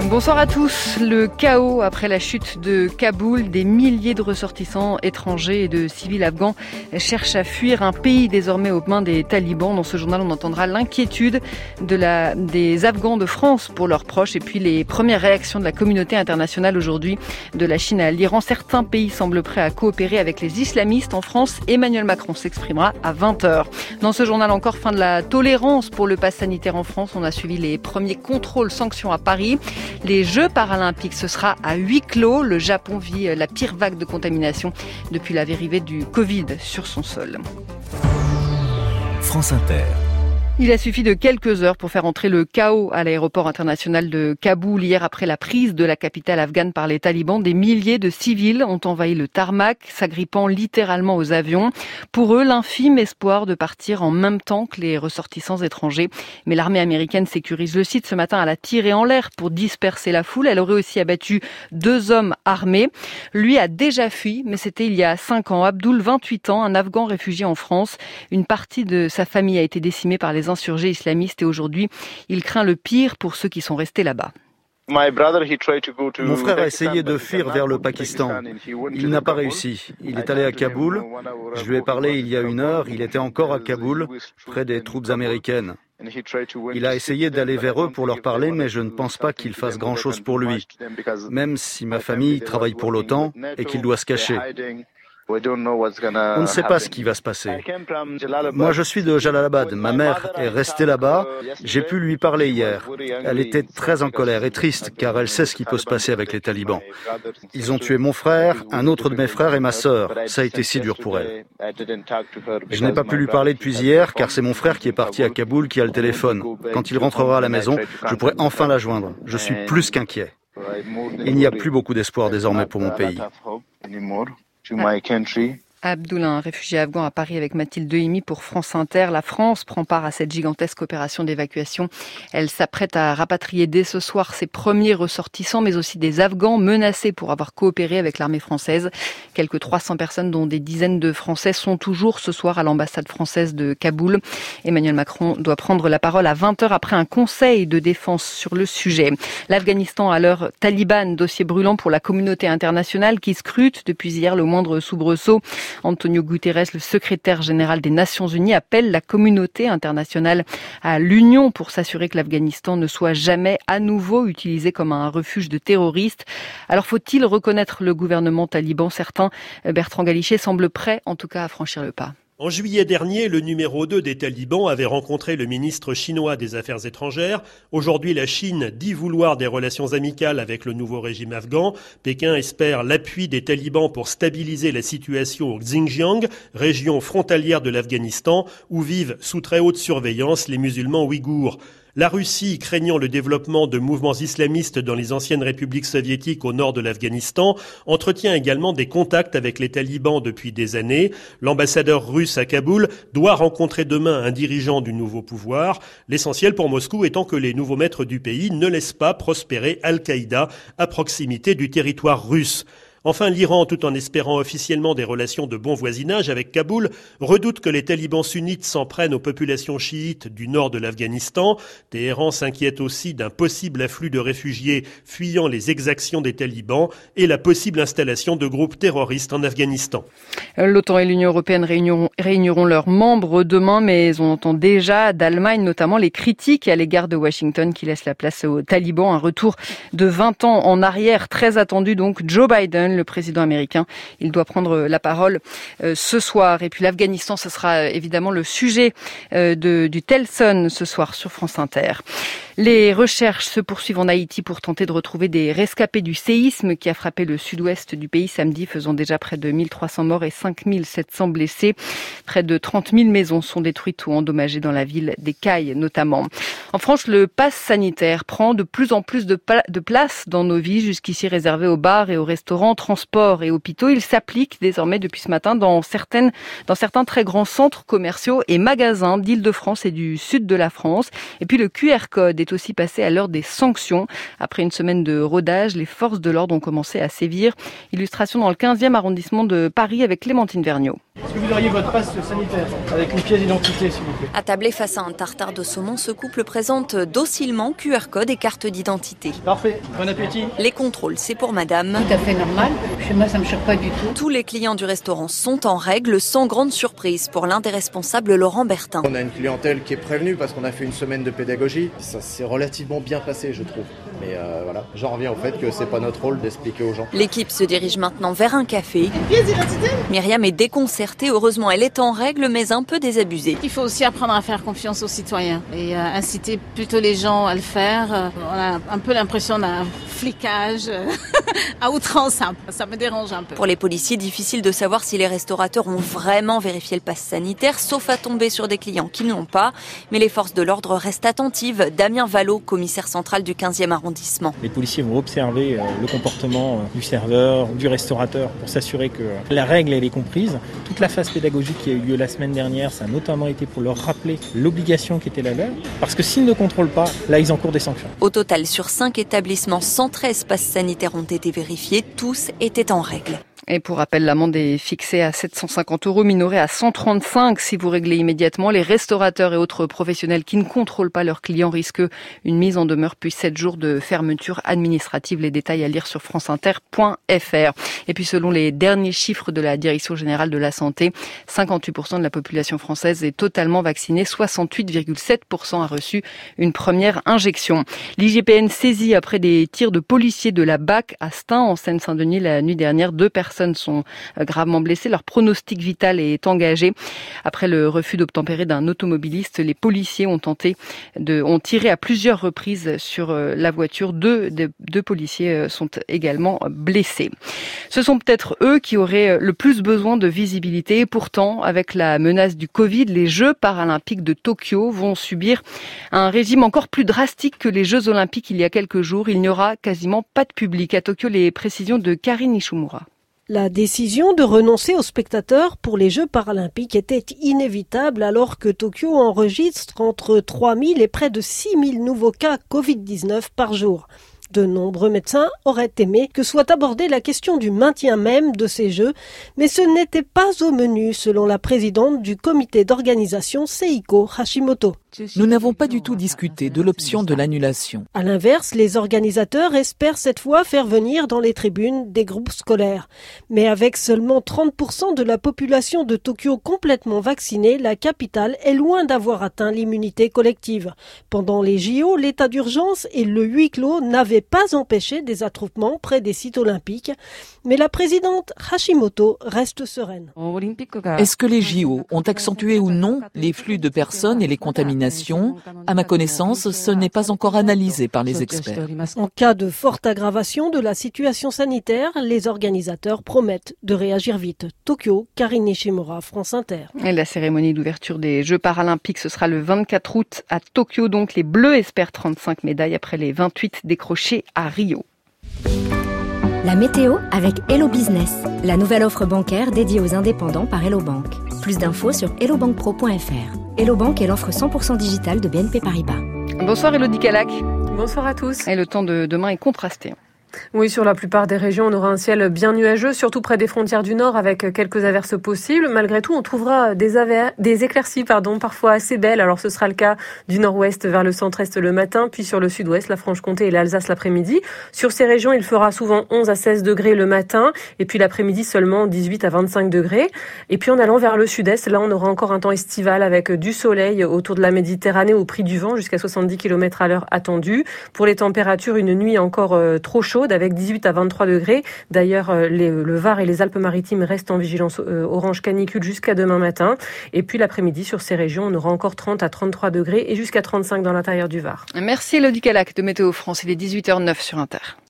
Bonsoir à tous. Le chaos après la chute de Kaboul. Des milliers de ressortissants étrangers et de civils afghans cherchent à fuir un pays désormais aux mains des talibans. Dans ce journal, on entendra l'inquiétude des Afghans de France pour leurs proches et puis les premières réactions de la communauté internationale aujourd'hui, de la Chine à l'Iran. Certains pays semblent prêts à coopérer avec les islamistes. En France, Emmanuel Macron s'exprimera à 20h. Dans ce journal encore, fin de la tolérance pour le pass sanitaire en France. On a suivi les premiers contrôles sanctions à Paris. Les Jeux paralympiques, ce sera à huis clos. Le Japon vit la pire vague de contamination depuis l'arrivée du Covid sur son sol. France Inter. Il a suffi de quelques heures pour faire entrer le chaos à l'aéroport international de Kaboul. Hier, après la prise de la capitale afghane par les talibans, des milliers de civils ont envahi le tarmac, s'agrippant littéralement aux avions. Pour eux, l'infime espoir de partir en même temps que les ressortissants étrangers. Mais l'armée américaine sécurise le site. Ce matin, elle a tiré en l'air pour disperser la foule. Elle aurait aussi abattu 2 hommes armés. Lui a déjà fui, mais c'était il y a 5 ans. Abdul, 28 ans, un Afghan réfugié en France. Une partie de sa famille a été décimée par les insurgés islamistes et aujourd'hui, il craint le pire pour ceux qui sont restés là-bas. Mon frère a essayé de fuir vers le Pakistan. Il n'a pas réussi. Il est allé à Kaboul. Je lui ai parlé il y a 1 heure. Il était encore à Kaboul, près des troupes américaines. Il a essayé d'aller vers eux pour leur parler, mais je ne pense pas qu'il fasse grand-chose pour lui. Même si ma famille travaille pour l'OTAN et qu'il doit se cacher. On ne sait pas ce qui va se passer. Moi, je suis de Jalalabad. Ma mère est restée là-bas. J'ai pu lui parler hier. Elle était très en colère et triste, car elle sait ce qui peut se passer avec les talibans. Ils ont tué mon frère, un autre de mes frères et ma sœur. Ça a été si dur pour elle. Je n'ai pas pu lui parler depuis hier, car c'est mon frère qui est parti à Kaboul qui a le téléphone. Quand il rentrera à la maison, je pourrai enfin la joindre. Je suis plus qu'inquiet. Il n'y a plus beaucoup d'espoir désormais pour mon pays. Abdul, un réfugié afghan à Paris avec Mathilde Dehimi pour France Inter. La France prend part à cette gigantesque opération d'évacuation. Elle s'apprête à rapatrier dès ce soir ses premiers ressortissants, mais aussi des Afghans menacés pour avoir coopéré avec l'armée française. Quelques 300 personnes, dont des dizaines de Français, sont toujours ce soir à l'ambassade française de Kaboul. Emmanuel Macron doit prendre la parole à 20h après un conseil de défense sur le sujet. L'Afghanistan à l'heure talibane, dossier brûlant pour la communauté internationale qui scrute depuis hier le moindre soubresaut. Antonio Guterres, le secrétaire général des Nations Unies, appelle la communauté internationale à l'union pour s'assurer que l'Afghanistan ne soit jamais à nouveau utilisé comme un refuge de terroristes. Alors faut-il reconnaître le gouvernement taliban ? Certains, Bertrand Galichet, semblent prêts en tout cas à franchir le pas. En juillet dernier, le numéro 2 des talibans avait rencontré le ministre chinois des Affaires étrangères. Aujourd'hui, la Chine dit vouloir des relations amicales avec le nouveau régime afghan. Pékin espère l'appui des talibans pour stabiliser la situation au Xinjiang, région frontalière de l'Afghanistan, où vivent sous très haute surveillance les musulmans ouïghours. La Russie, craignant le développement de mouvements islamistes dans les anciennes républiques soviétiques au nord de l'Afghanistan, entretient également des contacts avec les talibans depuis des années. L'ambassadeur russe à Kaboul doit rencontrer demain un dirigeant du nouveau pouvoir. L'essentiel pour Moscou étant que les nouveaux maîtres du pays ne laissent pas prospérer Al-Qaïda à proximité du territoire russe. Enfin, l'Iran, tout en espérant officiellement des relations de bon voisinage avec Kaboul, redoute que les talibans sunnites s'en prennent aux populations chiites du nord de l'Afghanistan. Téhéran s'inquiète aussi d'un possible afflux de réfugiés fuyant les exactions des talibans et la possible installation de groupes terroristes en Afghanistan. L'OTAN et l'Union européenne réuniront leurs membres demain, mais on entend déjà d'Allemagne notamment les critiques à l'égard de Washington qui laisse la place aux talibans. Un retour de 20 ans en arrière, très attendu donc. Joe Biden, le président américain, il doit prendre la parole ce soir. Et puis l'Afghanistan, ce sera évidemment le sujet du Telson ce soir sur France Inter. Les recherches se poursuivent en Haïti pour tenter de retrouver des rescapés du séisme qui a frappé le sud-ouest du pays samedi, faisant déjà près de 1300 morts et 5700 blessés. Près de 30 000 maisons sont détruites ou endommagées dans la ville des Cayes notamment. En France, le pass sanitaire prend de plus en plus de place dans nos vies, jusqu'ici réservé aux bars et aux restaurants, transports et hôpitaux. Il s'applique désormais depuis ce matin dans certains très grands centres commerciaux et magasins d'Île-de-France et du sud de la France. Et puis le QR code est est aussi passé à l'heure des sanctions. Après une semaine de rodage, les forces de l'ordre ont commencé à sévir. Illustration dans le 15e arrondissement de Paris avec Clémentine Vergniaud. Est-ce que vous auriez votre passe sanitaire avec une pièce d'identité, s'il vous plaît? Attablé face à un tartare de saumon, ce couple présente docilement QR code et carte d'identité. Parfait, bon appétit. Les contrôles, c'est pour madame. Tout à fait normal. Chez moi, ça me choque pas du tout. Tous les clients du restaurant sont en règle, sans grande surprise pour l'un des responsables, Laurent Bertin. On a une clientèle qui est prévenue parce qu'on a fait une semaine de pédagogie. Ça s'est relativement bien passé, je trouve. Mais voilà, j'en reviens au fait que c'est pas notre rôle d'expliquer aux gens. L'équipe se dirige maintenant vers un café. Myriam est déconcertée. Heureusement, elle est en règle, mais un peu désabusée. Il faut aussi apprendre à faire confiance aux citoyens et inciter plutôt les gens à le faire. On a un peu l'impression d'un flicage à outrance. Ça me dérange un peu. Pour les policiers, difficile de savoir si les restaurateurs ont vraiment vérifié le pass sanitaire, sauf à tomber sur des clients qui ne l'ont pas. Mais les forces de l'ordre restent attentives. Damien Vallot, commissaire central du 15e arrondissement. Les policiers vont observer le comportement du serveur, du restaurateur, pour s'assurer que la règle elle est comprise. Toute la phase pédagogique qui a eu lieu la semaine dernière, ça a notamment été pour leur rappeler l'obligation qui était la leur. Parce que s'ils ne contrôlent pas, là ils encourent des sanctions. Au total, sur 5 établissements, 113 passes sanitaires ont été vérifiés. Tous étaient en règle. Et pour rappel, l'amende est fixée à 750 €, minorée à 135 si vous réglez immédiatement. Les restaurateurs et autres professionnels qui ne contrôlent pas leurs clients risquent une mise en demeure puis 7 jours de fermeture administrative. Les détails à lire sur franceinter.fr. Et puis selon les derniers chiffres de la Direction générale de la santé, 58% de la population française est totalement vaccinée. 68,7% a reçu une première injection. L'IGPN saisit après des tirs de policiers de la BAC à Stein en Seine-Saint-Denis la nuit dernière. 2 personnes sont gravement blessées. Leur pronostic vital est engagé. Après le refus d'obtempérer d'un automobiliste, les policiers ont tiré à plusieurs reprises sur la voiture. Deux policiers sont également blessés. Ce sont peut-être eux qui auraient le plus besoin de visibilité. Et pourtant, avec la menace du Covid, les Jeux paralympiques de Tokyo vont subir un régime encore plus drastique que les Jeux olympiques il y a quelques jours. Il n'y aura quasiment pas de public. À Tokyo, les précisions de Karine Ishimura. La décision de renoncer aux spectateurs pour les Jeux paralympiques était inévitable alors que Tokyo enregistre entre 3 000 et près de 6 000 nouveaux cas Covid-19 par jour. De nombreux médecins auraient aimé que soit abordée la question du maintien même de ces Jeux, mais ce n'était pas au menu selon la présidente du comité d'organisation Seiko Hashimoto. Nous n'avons pas du tout discuté de l'option de l'annulation. À l'inverse, les organisateurs espèrent cette fois faire venir dans les tribunes des groupes scolaires. Mais avec seulement 30% de la population de Tokyo complètement vaccinée, la capitale est loin d'avoir atteint l'immunité collective. Pendant les JO, l'état d'urgence et le huis clos n'avaient pas empêché des attroupements près des sites olympiques. Mais la présidente Hashimoto reste sereine. Est-ce que les JO ont accentué ou non les flux de personnes et les contaminations ? À ma connaissance, ce n'est pas encore analysé par les experts. En cas de forte aggravation de la situation sanitaire, les organisateurs promettent de réagir vite. Tokyo, Karine Ishimura, France Inter. Et la cérémonie d'ouverture des Jeux paralympiques, ce sera le 24 août à Tokyo. Donc les Bleus espèrent 35 médailles après les 28 décrochées à Rio. La météo avec Hello Business, la nouvelle offre bancaire dédiée aux indépendants par Hello Bank. Plus d'infos sur hellobankpro.fr. Hello Bank est l'offre 100% digitale de BNP Paribas. Bonsoir Elodie Calac. Bonsoir à tous. Et le temps de demain est contrasté. Oui, sur la plupart des régions, on aura un ciel bien nuageux, surtout près des frontières du nord avec quelques averses possibles. Malgré tout, on trouvera des éclaircies, parfois assez belles. Alors ce sera le cas du nord-ouest vers le centre-est le matin, puis sur le sud-ouest, la Franche-Comté et l'Alsace l'après-midi. Sur ces régions, il fera souvent 11 à 16 degrés le matin, et puis l'après-midi seulement 18 à 25 degrés. Et puis en allant vers le sud-est, là on aura encore un temps estival avec du soleil autour de la Méditerranée au prix du vent, jusqu'à 70 km à l'heure attendu. Pour les températures, une nuit encore trop chaude, avec 18 à 23 degrés. D'ailleurs, le Var et les Alpes-Maritimes restent en vigilance orange canicule jusqu'à demain matin. Et puis l'après-midi, sur ces régions, on aura encore 30 à 33 degrés et jusqu'à 35 dans l'intérieur du Var. Merci Elodie Calac de Météo France. Il est 18h09 sur Inter.